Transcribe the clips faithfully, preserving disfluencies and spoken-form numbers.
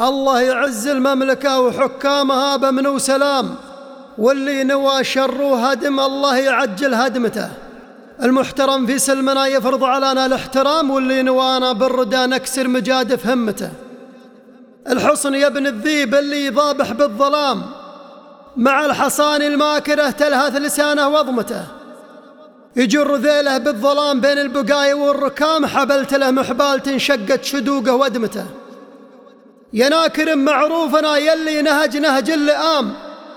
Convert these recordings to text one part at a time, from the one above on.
الله يعز المملكة وحكامها بأمن وسلام، واللي نوى شر وهدم الله يعجل هدمته. المحترم في سلمنا يفرض علينا الاحترام، واللي نوانا بالردى نكسر مجادف همته. الحصن يا ابن الذيب اللي ضابح بالظلام، مع الحصان الماكرة تلهث لسانه وضمته. يجر ذيله بالظلام بين البقايا والركام، حبلت له محبال تنشقت شدوقه ودمته. يا ناكر معروفنا يلي نهج نهج اللئام،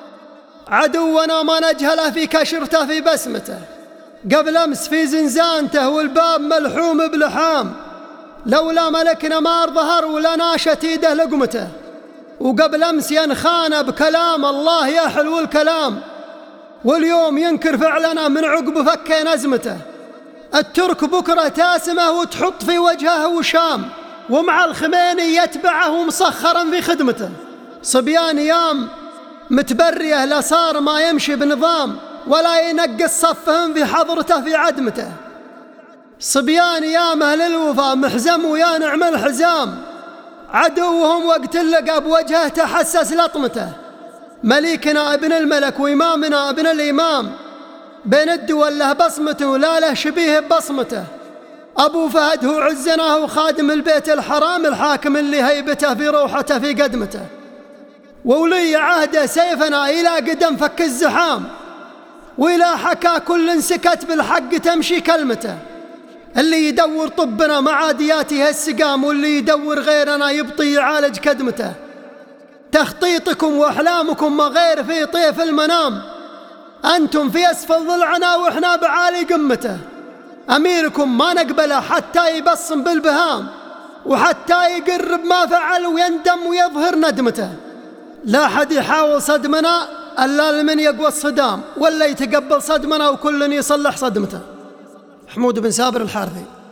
عدونا ما نجهله في كشرته في بسمته. قبل أمس في زنزانته والباب ملحوم بلحام، لولا ملكنا ما ظهر ولا ناشت ايده لقمته. وقبل أمس ينخانا بكلام الله يا حلو الكلام، واليوم ينكر فعلنا من عقب فكين أزمته. الترك بكرة تاسمه وتحط في وجهه وشام، ومع الخميني يتبعه مسخرا في خدمته. صبيان يام متبرية لا صار ما يمشي بنظام، ولا ينقص صفهم في حضرته في عدمته. صبيان يام أهل الوفا محزم ويا نعم الحزام، عدوهم وقت اللقى بوجهه تحسس لطمته. مليكنا ابن الملك وإمامنا ابن الإمام، بين الدول له بصمته ولا له شبيه ببصمته. أبو فهد هو عزنا وخادم البيت الحرام، الحاكم اللي هيبته في روحته في قدمته. وولي عهده سيفنا إلى قدم فك الزحام، وإلى حكى كل سكت بالحق تمشي كلمته. اللي يدور طبنا مع عادياته السقام، واللي يدور غيرنا يبطي يعالج كدمته. تخطيطكم وأحلامكم ما غير في طيف المنام، أنتم في أسفل ضلعنا وإحنا بعالي قمته. أميركم ما نقبله حتى يبصم بالبهام، وحتى يقرب ما فعل ويندم ويظهر ندمته. لا حد يحاول صدمنا إلا لمن يقوى الصدام، ولا يتقبل صدمنا وكل يصلح صدمته. حمود بن سابر الحارثي.